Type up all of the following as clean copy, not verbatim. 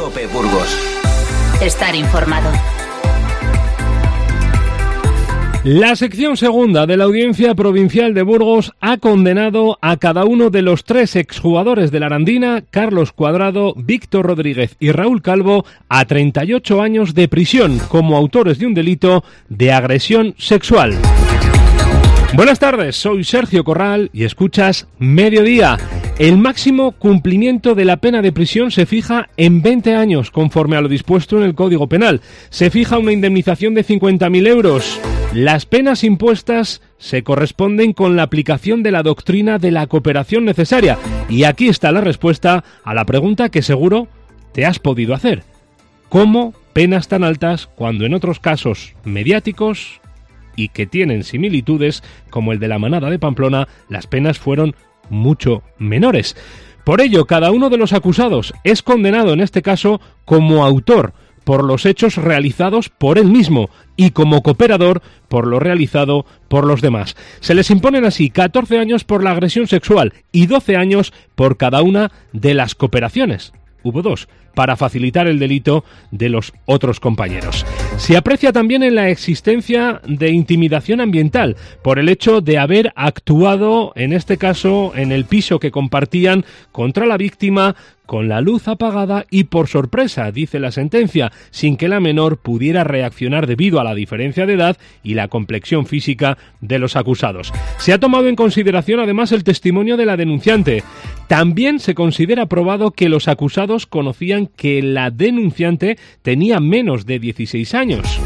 COPE Burgos. Estar informado. La sección segunda de la Audiencia Provincial de Burgos ha condenado a cada uno de los 3 exjugadores de la Arandina, Carlos Cuadrado, Víctor Rodríguez y Raúl Calvo, a 38 años de prisión como autores de un delito de agresión sexual. Buenas tardes, soy Sergio Corral y escuchas Mediodía. El máximo cumplimiento de la pena de prisión se fija en 20 años, conforme a lo dispuesto en el Código Penal. Se fija una indemnización de 50.000 euros. Las penas impuestas se corresponden con la aplicación de la doctrina de la cooperación necesaria. Y aquí está la respuesta a la pregunta que seguro te has podido hacer. ¿Cómo penas tan altas cuando en otros casos mediáticos y que tienen similitudes, como el de la manada de Pamplona, las penas fueron mucho menores? Por ello, cada uno de los acusados es condenado en este caso como autor por los hechos realizados por él mismo y como cooperador por lo realizado por los demás. Se les imponen así 14 años por la agresión sexual y 12 años por cada una de las cooperaciones. Hubo 2, para facilitar el delito de los otros compañeros. Se aprecia también en la existencia de intimidación ambiental por el hecho de haber actuado, en este caso, en el piso que compartían contra la víctima con la luz apagada y por sorpresa, dice la sentencia, sin que la menor pudiera reaccionar debido a la diferencia de edad y la complexión física de los acusados. Se ha tomado en consideración además el testimonio de la denunciante. También se considera probado que los acusados conocían que la denunciante tenía menos de 16 años.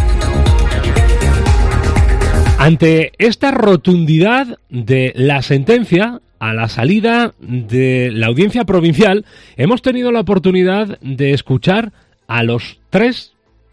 Ante esta rotundidad de la sentencia, a la salida de la audiencia provincial, hemos tenido la oportunidad de escuchar a los 3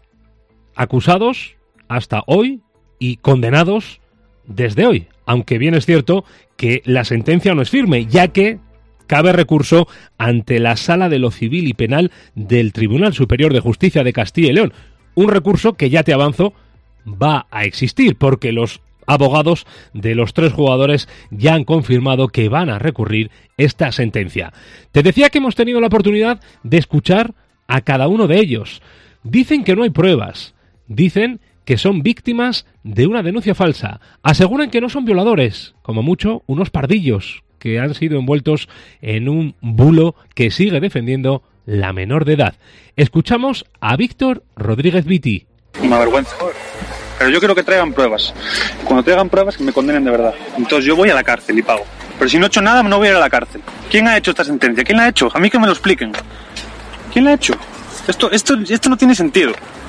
acusados hasta hoy y condenados desde hoy, aunque bien es cierto que la sentencia no es firme, ya que cabe recurso ante la Sala de lo Civil y Penal del Tribunal Superior de Justicia de Castilla y León. Un recurso que, ya te avanzo, va a existir, porque los abogados de los 3 jugadores ya han confirmado que van a recurrir esta sentencia. Te decía que hemos tenido la oportunidad de escuchar a cada uno de ellos. Dicen que no hay pruebas, dicen que son víctimas de una denuncia falsa, aseguran que no son violadores, como mucho unos pardillos que han sido envueltos en un bulo que sigue defendiendo la menor de edad. Escuchamos a Víctor Rodríguez Viti. Una vergüenza. Pero yo quiero que traigan pruebas. Cuando traigan pruebas, que me condenen de verdad. Entonces yo voy a la cárcel y pago. Pero si no he hecho nada, no voy a ir a la cárcel. ¿Quién ha hecho esta sentencia? ¿Quién la ha hecho? A mí que me lo expliquen. ¿Quién la ha hecho? Esto no tiene sentido.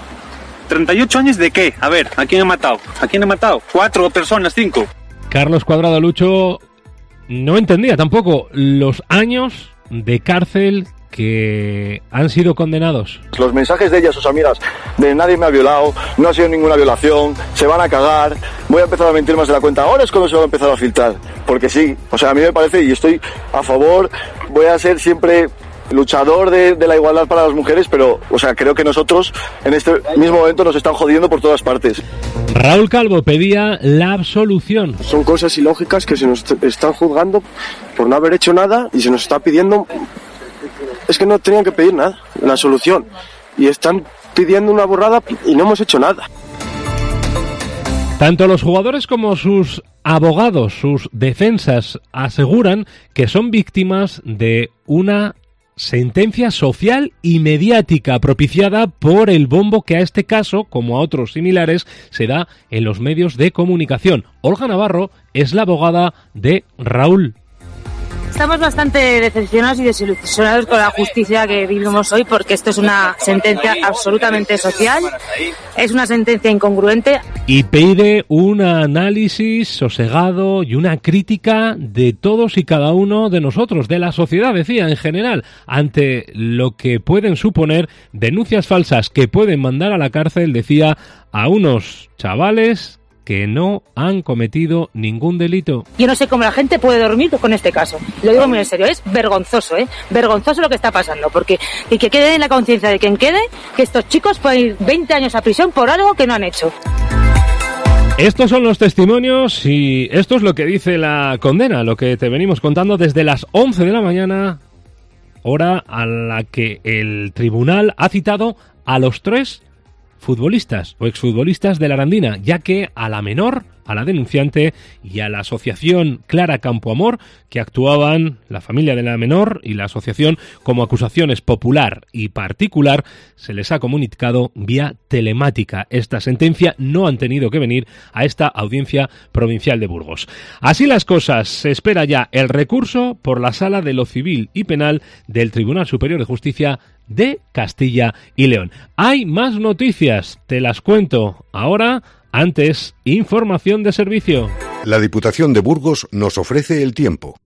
¿38 años de qué? A ver, ¿a quién he matado? ¿A quién he matado? 4 personas, 5. Carlos Cuadrado, Lucho, no entendía tampoco los años de cárcel que han sido condenados. Los mensajes de ellas, sus amigas, de nadie me ha violado, no ha sido ninguna violación, se van a cagar, voy a empezar a mentir más de la cuenta. Ahora es cuando se va a empezar a filtrar, porque sí, o sea, a mí me parece, y estoy a favor, voy a ser siempre luchador de la igualdad para las mujeres, pero, o sea, creo que nosotros en este mismo momento nos están jodiendo por todas partes. Raúl Calvo pedía la absolución. Son cosas ilógicas que se nos están juzgando por no haber hecho nada y se nos está pidiendo. Es que no tenían que pedir nada, la solución. Y están pidiendo una borrada y no hemos hecho nada. Tanto los jugadores como sus abogados, sus defensas, aseguran que son víctimas de una sentencia social y mediática propiciada por el bombo que a este caso, como a otros similares, se da en los medios de comunicación. Olga Navarro es la abogada de Raúl. Estamos bastante decepcionados y desilusionados con la justicia que vivimos hoy, porque esto es una sentencia absolutamente social, es una sentencia incongruente. Y pide un análisis sosegado y una crítica de todos y cada uno de nosotros, de la sociedad, decía, en general, ante lo que pueden suponer denuncias falsas que pueden mandar a la cárcel, decía, a unos chavales que no han cometido ningún delito. Yo no sé cómo la gente puede dormir con este caso. Lo digo muy en serio, es vergonzoso, vergonzoso lo que está pasando, porque y que quede en la conciencia de quien quede que estos chicos pueden ir 20 años a prisión por algo que no han hecho. Estos son los testimonios y esto es lo que dice la condena, lo que te venimos contando desde las 11 de la mañana hora a la que el tribunal ha citado a los 3 futbolistas o exfutbolistas de la Arandina, ya que a la menor, a la denunciante y a la asociación Clara Campoamor, que actuaban la familia de la menor y la asociación como acusaciones popular y particular, se les ha comunicado vía telemática. Esta sentencia no han tenido que venir a esta audiencia provincial de Burgos. Así las cosas, se espera ya el recurso por la Sala de lo Civil y Penal del Tribunal Superior de Justicia de Castilla y León. Hay más noticias, te las cuento ahora. Antes, información de servicio. La Diputación de Burgos nos ofrece el tiempo.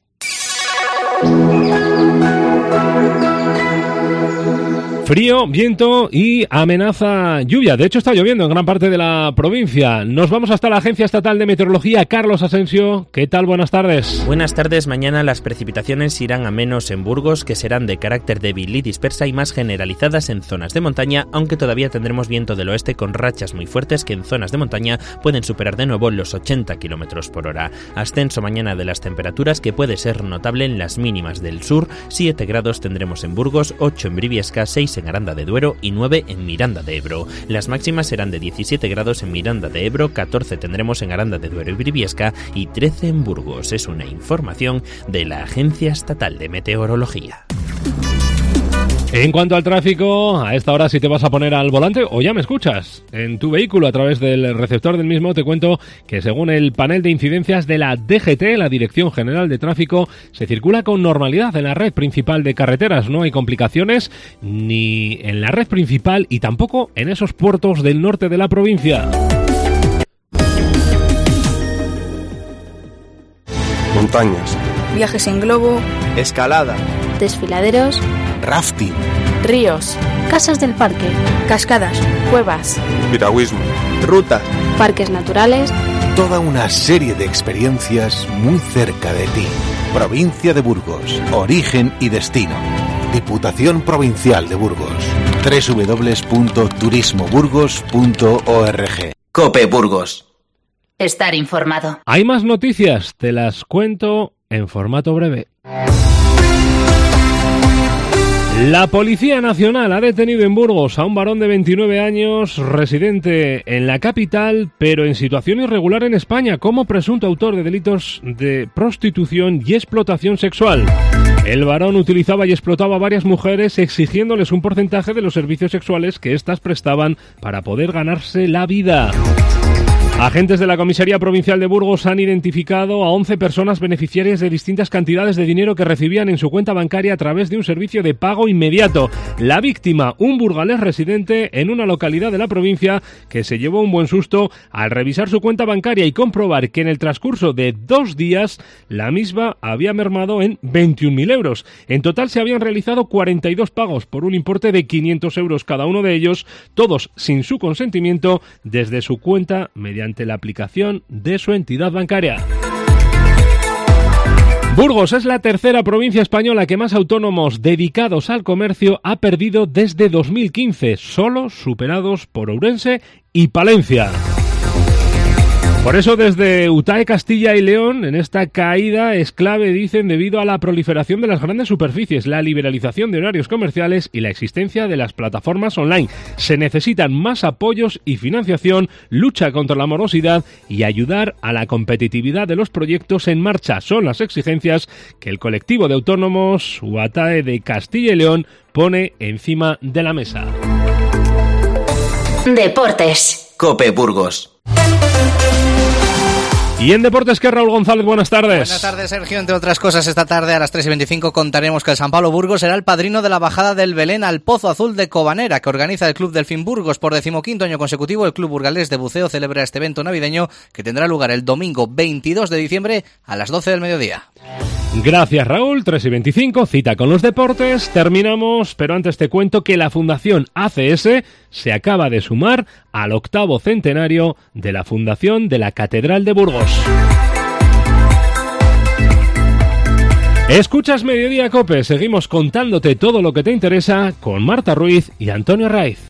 Frío, viento y amenaza lluvia. De hecho, está lloviendo en gran parte de la provincia. Nos vamos hasta la Agencia Estatal de Meteorología. Carlos Asensio, ¿qué tal? Buenas tardes. Buenas tardes. Mañana las precipitaciones irán a menos en Burgos, que serán de carácter débil y dispersa y más generalizadas en zonas de montaña, aunque todavía tendremos viento del oeste con rachas muy fuertes que en zonas de montaña pueden superar de nuevo los 80 km por hora. Ascenso mañana de las temperaturas que puede ser notable en las mínimas del sur. 7 grados tendremos en Burgos, 8 en Briviesca, 6 en Aranda de Duero y 9 en Miranda de Ebro. Las máximas serán de 17 grados en Miranda de Ebro, 14 tendremos en Aranda de Duero y Briviesca y 13 en Burgos. Es una información de la Agencia Estatal de Meteorología. En cuanto al tráfico, a esta hora si te vas a poner al volante o ya me escuchas en tu vehículo a través del receptor del mismo, te cuento que según el panel de incidencias de la DGT, la Dirección General de Tráfico, se circula con normalidad en la red principal de carreteras. No hay complicaciones ni en la red principal y tampoco en esos puertos del norte de la provincia. Montañas, viajes en globo, escalada, desfiladeros, rafting, ríos, casas del parque, cascadas, cuevas, piragüismo, rutas, parques naturales. Toda una serie de experiencias muy cerca de ti. Provincia de Burgos, origen y destino. Diputación Provincial de Burgos. www.turismoburgos.org. COPE Burgos. Estar informado. Hay más noticias, te las cuento en formato breve. La Policía Nacional ha detenido en Burgos a un varón de 29 años, residente en la capital, pero en situación irregular en España, como presunto autor de delitos de prostitución y explotación sexual. El varón utilizaba y explotaba a varias mujeres, exigiéndoles un porcentaje de los servicios sexuales que éstas prestaban para poder ganarse la vida. Agentes de la Comisaría Provincial de Burgos han identificado a 11 personas beneficiarias de distintas cantidades de dinero que recibían en su cuenta bancaria a través de un servicio de pago inmediato. La víctima, un burgalés residente en una localidad de la provincia, que se llevó un buen susto al revisar su cuenta bancaria y comprobar que en el transcurso de 2 días la misma había mermado en 21.000 euros. En total se habían realizado 42 pagos por un importe de 500 euros cada uno de ellos, todos sin su consentimiento, desde su cuenta mediante la aplicación de su entidad bancaria. Burgos es la tercera provincia española que más autónomos dedicados al comercio ha perdido desde 2015, solo superados por Ourense y Palencia. Por eso desde UTAE Castilla y León, en esta caída es clave, dicen, debido a la proliferación de las grandes superficies, la liberalización de horarios comerciales y la existencia de las plataformas online. Se necesitan más apoyos y financiación, lucha contra la morosidad y ayudar a la competitividad de los proyectos en marcha. Son las exigencias que el colectivo de autónomos UTAE de Castilla y León pone encima de la mesa. Deportes. COPE Burgos. Y en Deportes, que Raúl González, buenas tardes. Buenas tardes, Sergio. Entre otras cosas, esta tarde a las 3:25 contaremos que el San Pablo Burgos será el padrino de la bajada del Belén al Pozo Azul de Cobanera, que organiza el Club Delfín Burgos. Por 15º año consecutivo, el Club Burgalés de Buceo celebra este evento navideño que tendrá lugar el domingo 22 de diciembre a las 12 del mediodía. Gracias, Raúl. 3:25, cita con los deportes. Terminamos, pero antes te cuento que la Fundación ACS se acaba de sumar al 8º centenario de la fundación de la Catedral de Burgos. Escuchas Mediodía COPE. Seguimos contándote todo lo que te interesa con Marta Ruiz y Antonio Raiz.